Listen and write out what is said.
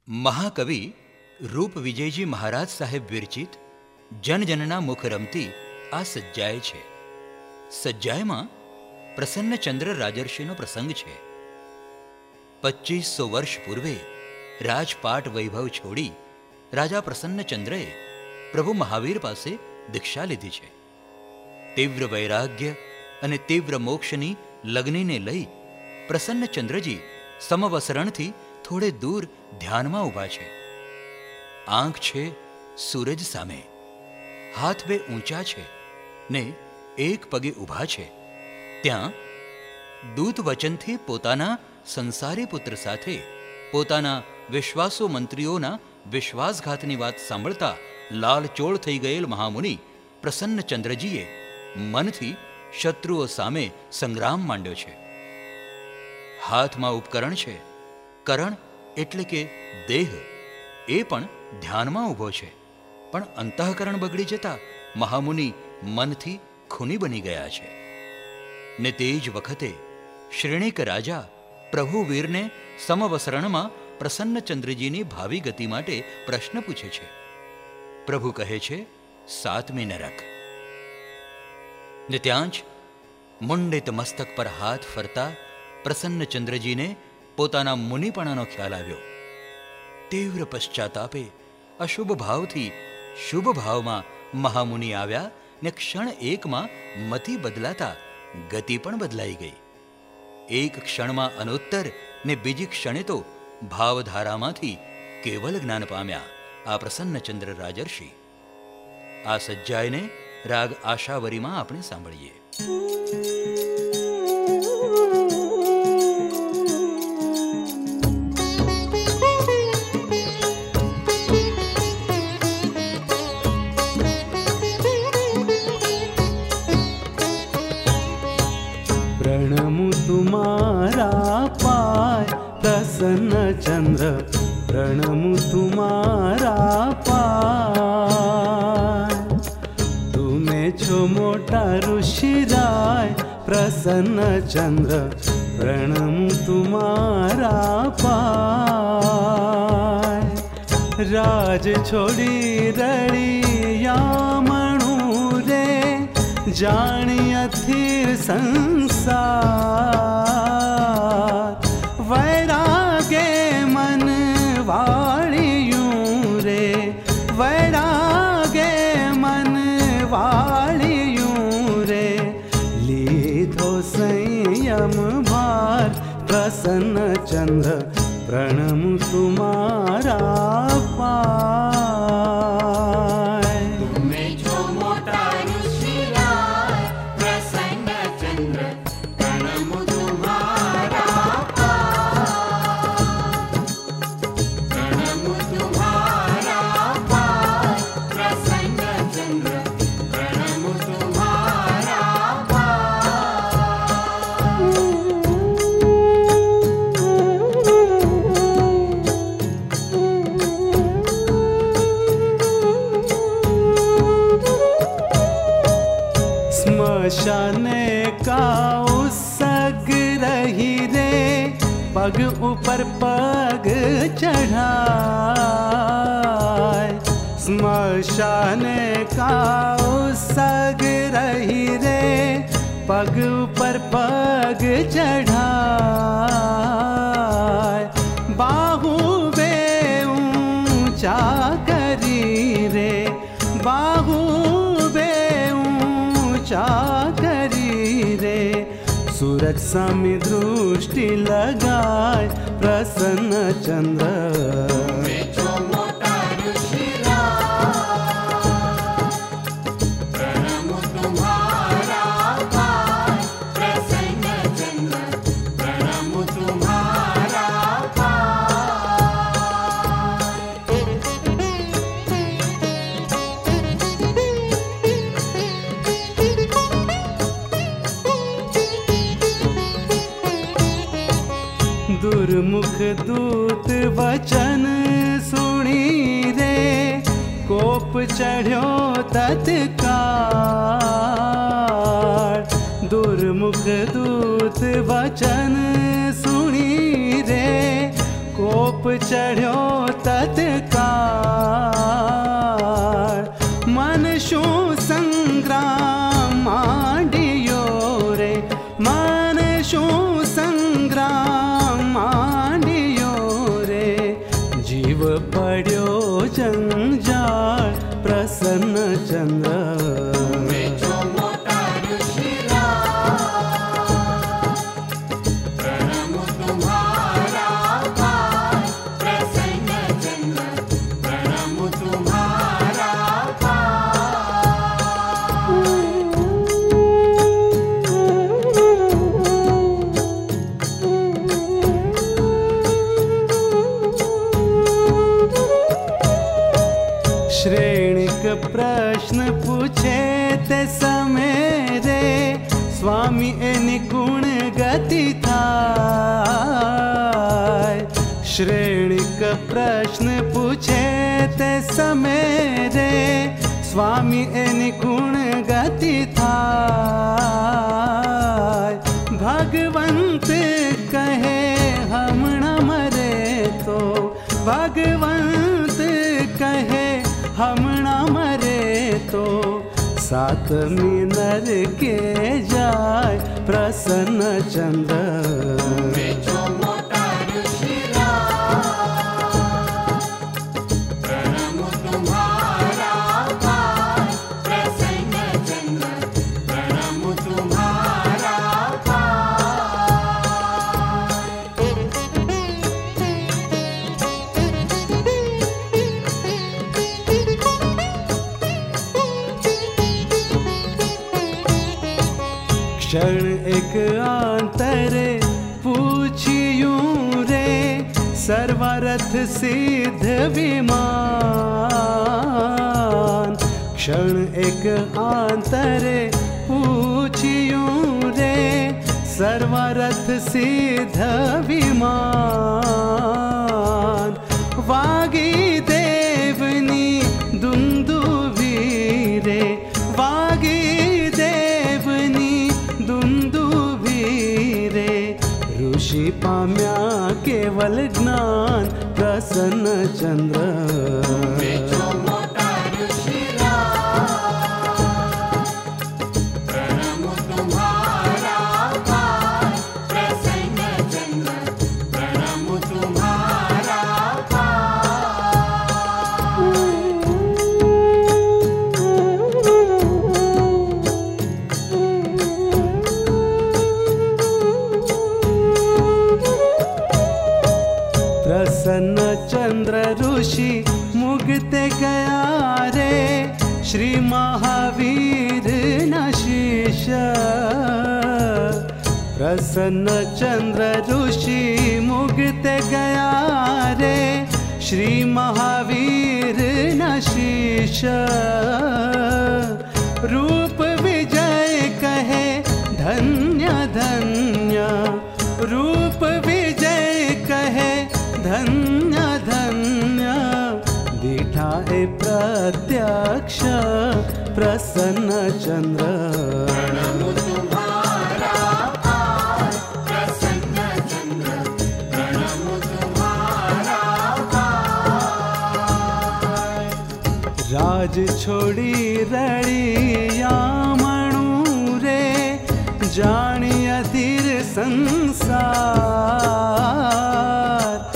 મહાકવિ રૂપ વિજયજી મહારાજ સાહેબ વિરચિત જનજનના મુખ રમતી આ સજ્જાય છે. સજ્જાયમાં પ્રસન્નચંદ્ર રાજર્ષિનો પ્રસંગ છે. 2500 વર્ષ પૂર્વે રાજપાટ વૈભવ છોડી રાજા પ્રસન્નચંદ્રએ પ્રભુ મહાવીર પાસે દીક્ષા લીધી છે. તીવ્ર વૈરાગ્ય અને તીવ્ર મોક્ષની લગ્નીને લઈ પ્રસન્નચંદ્રજી સમવસરણથી થોડે દૂર ધ્યાનમાં ઊભા છે. આંખ છે સૂરજ સામે, હાથ બે ઊંચા છે ને એક પગે ઊભા છે. ત્યાં દૂત વચનથી પોતાના સંસારી પુત્ર સાથે પોતાના વિશ્વાસુ મંત્રીઓના વિશ્વાસઘાતની વાત સાંભળતા લાલચોળ થઈ ગયેલ મહામુનિ પ્રસન્નચંદ્રજીએ મનથી શત્રુઓ સામે સંગ્રામ માંડ્યો છે. હાથમાં ઉપકરણ છે. કરણ એટલે કે દેહ એ પણ ધ્યાનમાં ઊભો છે. પણ અંતઃકરણ બગડી જતા મહામુનિ મનથી ખૂની બની ગયા છે. ને તે જ વખતે શ્રેણિક રાજા પ્રભુ વીરને સમવસરણમાં પ્રસન્નચંદ્રજીની ભાવિ ગતિ માટે પ્રશ્ન પૂછે છે. પ્રભુ કહે છે 7મી નરક. ને ત્યાં જ મુંડિત મસ્તક પર હાથ ફરતા પ્રસન્નચંદ્રજીને પોતાના મુનિપણાનો ખ્યાલ આવ્યો. તીવ્ર પશ્ચાતાપે અશુભ ભાવથી શુભ ભાવમાં મહામુનિ આવ્યા ને ક્ષણ એકમાં મતિ બદલાતા ગતિ પણ બદલાઈ ગઈ. એક ક્ષણમાં અનુત્તર ને બીજી ક્ષણે તો ભાવધારામાંથી કેવલ જ્ઞાન પામ્યા આ પ્રસન્નચંદ્ર રાજર્ષિ. આ સજ્જાયને રાગ આશાવરીમાં આપણે સાંભળીએ. प्रणमु तुम्हारा पाय प्रसन्नचंद्र, प्रणमु तुम्हारा पाय. तुम्हें छो मोटा ऋषिराय प्रसन्नचंद्र, प्रणमु तुम्हारा पाय. राज छोड़ी रड़ियामणु रे जानी अथिर संसार. वैरागे मन वालियूं रे, वैरागे मन वालियूं रे. लीधो संयम भार प्रसन्नचंद्र, प्रणमु तुम्हारा पाय. तुम्हें जो मोटा ऋषिराय प्रसन्नचंद्र, प्रणमु तुम्हारा पाय. प्रणमु तुम्हारा पाय प्रसन्नचंद्र, प्रणमु तुम्हारा पाय. स्मशाने का उसग रही रे, पग ऊपर पग चढ़ाए. स्मशाने का उसग रही रे, पग ऊपर पग चढ़ाए. बाहु बे ऊंचा करी रे, बाहु बे ऊंचा करी रे. सूरज सामी दृष्टि लगाए प्रसन्नचंद्र, तुम्हें जो मोटा ऋषिराय प्रणमु तुम्हारा पाय प्रसन्नचंद्र, प्रणमु तुम्हारा पाय. दुर्मुख दूत वचन सुनी रे, कोप चढ़्यो तत्काल. दुर्मुख दूत वचन सुनी रे, कोप चढ़्यो तत्काल मन शू संग्राम मांडियो रे मन शू संग्राम मांडियो रे जीव पड्यो जंजाळ प्रसन्न चंद्र वेचो मोटा ऋषिराज प्रणमु तुम्हारा पाद प्रसन्न चंद्र प्रणमु तुम्हारा श्रेणिक प्रश्न पूछे ते समय रे स्वामी एनी गुण गति थाय श्रेणिक प्रश्न पूछे ते समय रे स्वामी एनी गुण गति थाय भगवंत कहे हमणा मरे तो भगवंत कहे हमणा मरे तो सातमी नर के जाय प्रसन्न चंद्र वेचो मोटा ऋषिराज प्रणमु तुम्हारा पाद प्रसन्न चंद्र प्रणमु तुम्हारा क्षण एक आंतरे पूछियूं रे सर्वरथ सिद्ध विमान क्षण एक आंतरे पूछियूं रे सर्वरथ सिद्ध विमान वागी देवनी दुंदुभी रे वागी देवनी दुंदुभी रे ऋषि पाम्या केवल ज्ञान प्रसन्न चंद्र वेचो मोटा ऋषिराज प्रणमु तुम्हारा पाद प्रसन्न चंद्र प्रणमु तुम्हारा प्रसन्न चंद्र ऋषि मुगते गया रे श्री महावीर न शीश प्रसन्न चंद्र ऋषि मुगते गया रे श्री महावीर न शीश रूप विजय कहे धन्य धन्य रूप विजय कहे धन्य धन्य दीठा ए प्रत्यक्ष प्रसन्न चंद्र प्रणमु तुम्हारा पाद प्रसन्न चंद्र प्रणमु तुम्हारा राज छोड़ी रड़िया मणु रे जानी अधीर संसार